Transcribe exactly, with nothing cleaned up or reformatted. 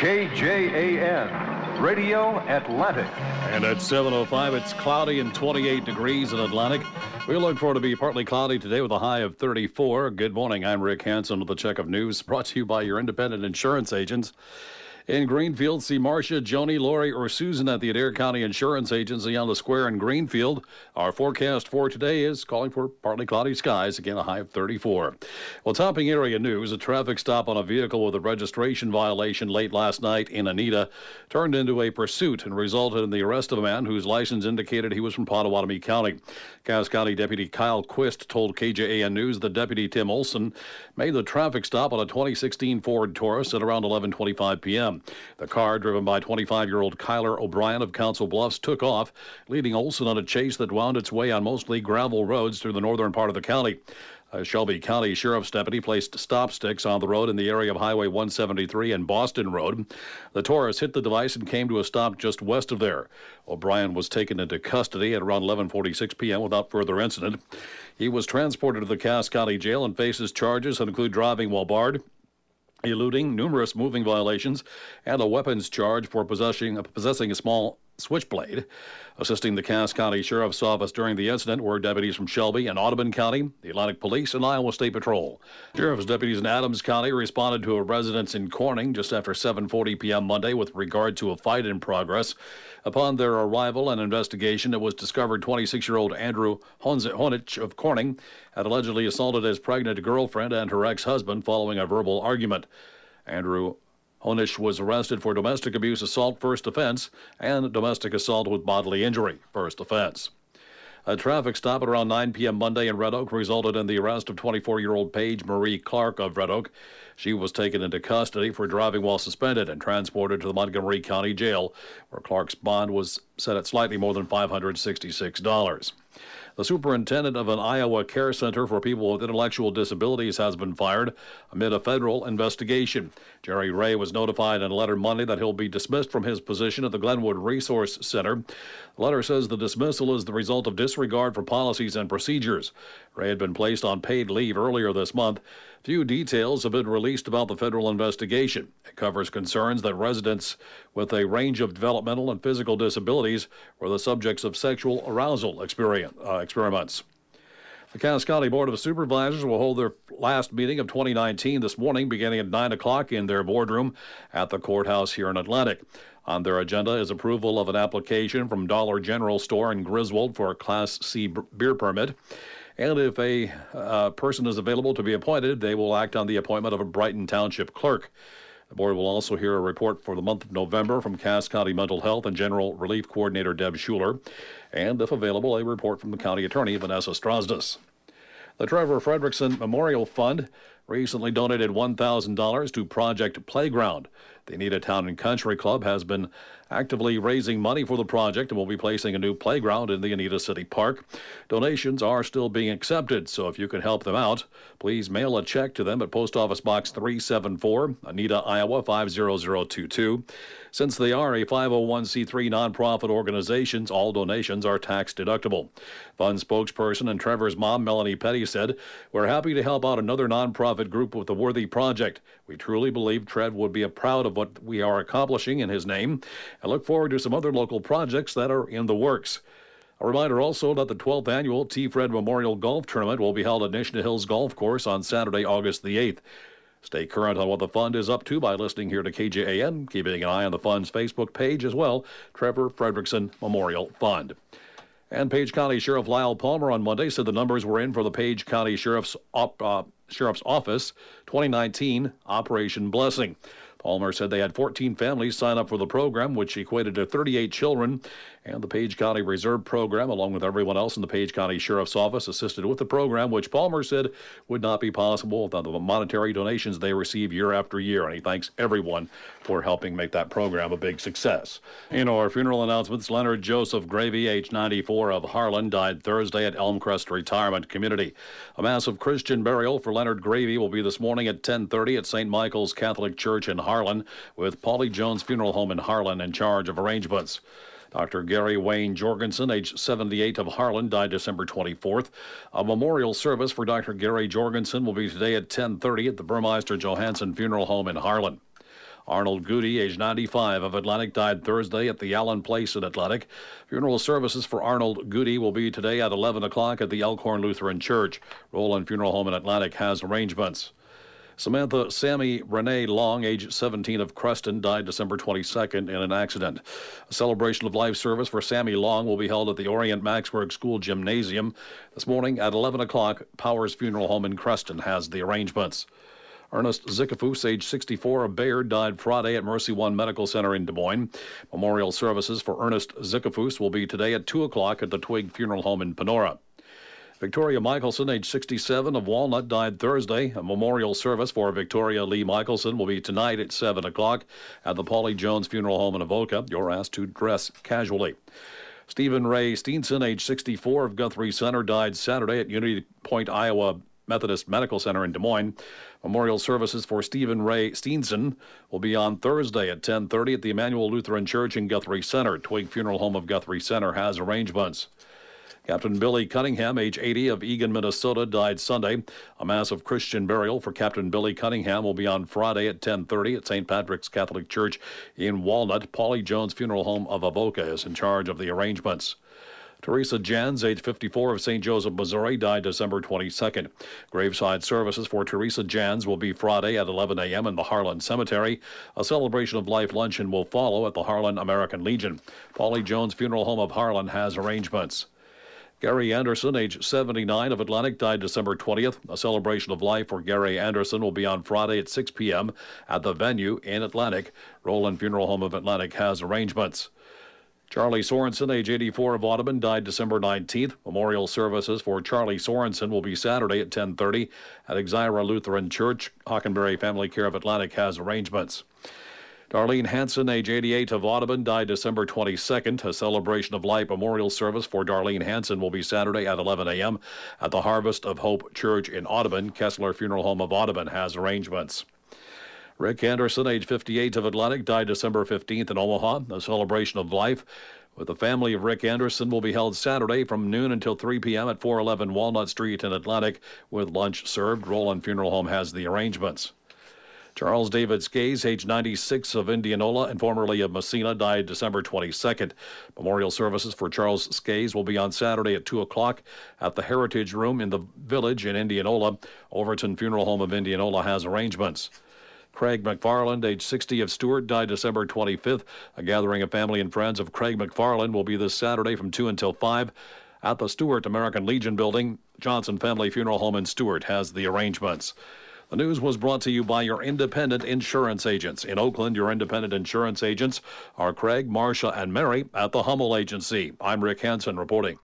K J A N, Radio Atlantic. And at seven oh five, it's cloudy and twenty-eight degrees in Atlantic. We look for it to be partly cloudy today with a high of thirty-four. Good morning. I'm Rick Hansen with the Check of News, brought to you by your independent insurance agents. In Greenfield, see Marcia, Joni, Lori, or Susan at the Adair County Insurance Agency on the square in Greenfield. Our forecast for today is calling for partly cloudy skies, again a high of thirty-four. Well, topping area news, a traffic stop on a vehicle with a registration violation late last night in Anita turned into a pursuit and resulted in the arrest of a man whose license indicated he was from Pottawatomie County. Cass County Deputy Kyle Quist told K J A N News that Deputy Tim Olson made the traffic stop on a twenty sixteen Ford Taurus at around eleven twenty-five p.m. The car, driven by twenty-five-year-old Kyler O'Brien of Council Bluffs, took off, leading Olson on a chase that wound its way on mostly gravel roads through the northern part of the county. A Shelby County Sheriff's deputy placed stop sticks on the road in the area of Highway one seventy-three and Boston Road. The Taurus hit the device and came to a stop just west of there. O'Brien was taken into custody at around eleven forty-six p.m. without further incident. He was transported to the Cass County Jail and faces charges that include driving while barred, eluding, numerous moving violations, and a weapons charge for possessing, possessing a small switchblade. Assisting the Cass County Sheriff's Office during the incident were deputies from Shelby and Audubon County, the Atlantic Police, and Iowa State Patrol. Sheriff's deputies in Adams County responded to a residence in Corning just after seven forty p.m. Monday with regard to a fight in progress. Upon their arrival and investigation, it was discovered twenty-six-year-old Andrew Honich of Corning had allegedly assaulted his pregnant girlfriend and her ex-husband following a verbal argument. Andrew Honich was arrested for domestic abuse assault, first offense, and domestic assault with bodily injury, first offense. A traffic stop at around nine p.m. Monday in Red Oak resulted in the arrest of twenty-four-year-old Paige Marie Clark of Red Oak. She was taken into custody for driving while suspended and transported to the Montgomery County Jail, where Clark's bond was set at slightly more than five hundred sixty-six dollars. The superintendent of an Iowa care center for people with intellectual disabilities has been fired amid a federal investigation. Jerry Ray was notified in a letter Monday that he'll be dismissed from his position at the Glenwood Resource Center. The letter says the dismissal is the result of disregard for policies and procedures. Ray had been placed on paid leave earlier this month. Few details have been released about the federal investigation. It covers concerns that residents with a range of developmental and physical disabilities were the subjects of sexual arousal experience, uh, experiments. The Cass County Board of Supervisors will hold their last meeting of twenty nineteen this morning, beginning at nine o'clock in their boardroom at the courthouse here in Atlantic. On their agenda is approval of an application from Dollar General Store in Griswold for a Class C beer permit. And if a uh, person is available to be appointed, they will act on the appointment of a Brighton Township clerk. The board will also hear a report for the month of November from Cass County Mental Health and General Relief Coordinator Deb Schuler, and, if available, a report from the county attorney, Vanessa Strasdas. The Trevor Fredrickson Memorial Fund recently donated one thousand dollars to Project Playground. The Anita Town and Country Club has been actively raising money for the project and will be placing a new playground in the Anita City Park. Donations are still being accepted, so if you can help them out, please mail a check to them at Post Office Box three seventy-four, Anita, Iowa five zero zero two two. Since they are a five oh one c three nonprofit organizations, all donations are tax deductible. Fund spokesperson and Trevor's mom, Melanie Petty, said, "We're happy to help out another nonprofit group with a worthy project. We truly believe Trev would be proud of what we are accomplishing in his name and look forward to some other local projects that are in the works." A reminder also that the twelfth annual T. Fred Memorial Golf Tournament will be held at Nishna Hills Golf Course on Saturday, August the eighth. Stay current on what the fund is up to by listening here to K J A N, keeping an eye on the fund's Facebook page as well, Trevor Fredrickson Memorial Fund. And Page County Sheriff Lyle Palmer on Monday said the numbers were in for the Page County Sheriff's, op, uh, Sheriff's Office twenty nineteen Operation Blessing. Palmer said they had fourteen families sign up for the program, which equated to thirty-eight children, and the Page County Reserve Program, along with everyone else in the Page County Sheriff's Office, assisted with the program, which Palmer said would not be possible without the monetary donations they receive year after year, and he thanks everyone for helping make that program a big success. In our funeral announcements, Leonard Joseph Gravy, age ninety-four, of Harlan, died Thursday at Elmcrest Retirement Community. A massive Christian burial for Leonard Gravy will be this morning at ten thirty at Saint Michael's Catholic Church in Harlan, with Paulie Jones Funeral Home in Harlan in charge of arrangements. Doctor Gary Wayne Jorgensen, age seventy-eight, of Harlan, died December twenty-fourth. A memorial service for Doctor Gary Jorgensen will be today at ten thirty at the Burmeister Johansson Funeral Home in Harlan. Arnold Goody, age ninety-five, of Atlantic, died Thursday at the Allen Place in Atlantic. Funeral services for Arnold Goody will be today at eleven o'clock at the Elkhorn Lutheran Church. Roland Funeral Home in Atlantic has arrangements. Samantha Sammy Renee Long, age seventeen, of Creston, died December twenty-second in an accident. A celebration of life service for Sammy Long will be held at the Orient Maxburg School Gymnasium this morning at eleven o'clock. Powers Funeral Home in Creston has the arrangements. Ernest Zickafus, age sixty-four, of Bayard, died Friday at Mercy One Medical Center in Des Moines. Memorial services for Ernest Zickafus will be today at two o'clock at the Twig Funeral Home in Panora. Victoria Michelson, age sixty-seven, of Walnut, died Thursday. A memorial service for Victoria Lee Michelson will be tonight at seven o'clock at the Polly Jones Funeral Home in Avoca. You're asked to dress casually. Stephen Ray Steenson, age sixty-four, of Guthrie Center, died Saturday at Unity Point, Iowa Methodist Medical Center in Des Moines. Memorial services for Stephen Ray Steenson will be on Thursday at ten thirty at the Emmanuel Lutheran Church in Guthrie Center. Twig Funeral Home of Guthrie Center has arrangements. Captain Billy Cunningham, age eighty, of Eagan, Minnesota, died Sunday. A mass of Christian burial for Captain Billy Cunningham will be on Friday at ten thirty at Saint Patrick's Catholic Church in Walnut. Polly Jones Funeral Home of Avoca is in charge of the arrangements. Teresa Jans, age fifty-four, of Saint Joseph, Missouri, died December twenty-second. Graveside services for Teresa Jans will be Friday at eleven a.m. in the Harlan Cemetery. A celebration of life luncheon will follow at the Harlan American Legion. Polly Jones Funeral Home of Harlan has arrangements. Gary Anderson, age seventy-nine, of Atlantic, died December twentieth. A celebration of life for Gary Anderson will be on Friday at six p.m. at the venue in Atlantic. Roland Funeral Home of Atlantic has arrangements. Charlie Sorensen, age eighty-four, of Audubon, died December nineteenth. Memorial services for Charlie Sorensen will be Saturday at ten thirty at Exira Lutheran Church. Hockenberry Family Care of Atlantic has arrangements. Darlene Hanson, age eighty-eight, of Audubon, died December twenty-second. A celebration of life memorial service for Darlene Hanson will be Saturday at eleven a.m. at the Harvest of Hope Church in Audubon. Kessler Funeral Home of Audubon has arrangements. Rick Anderson, age fifty-eight, of Atlantic, died December fifteenth in Omaha. A celebration of life with the family of Rick Anderson will be held Saturday from noon until three p.m. at four eleven Walnut Street in Atlantic with lunch served. Roland Funeral Home has the arrangements. Charles David Skays, age ninety-six, of Indianola and formerly of Messina, died December twenty-second. Memorial services for Charles Skays will be on Saturday at two o'clock at the Heritage Room in the Village in Indianola. Overton Funeral Home of Indianola has arrangements. Craig McFarland, age sixty, of Stewart, died December twenty-fifth. A gathering of family and friends of Craig McFarland will be this Saturday from two until five at the Stewart American Legion Building. Johnson Family Funeral Home in Stewart has the arrangements. The news was brought to you by your independent insurance agents. In Oakland, your independent insurance agents are Craig, Marcia, and Mary at the Hummel Agency. I'm Rick Hansen reporting.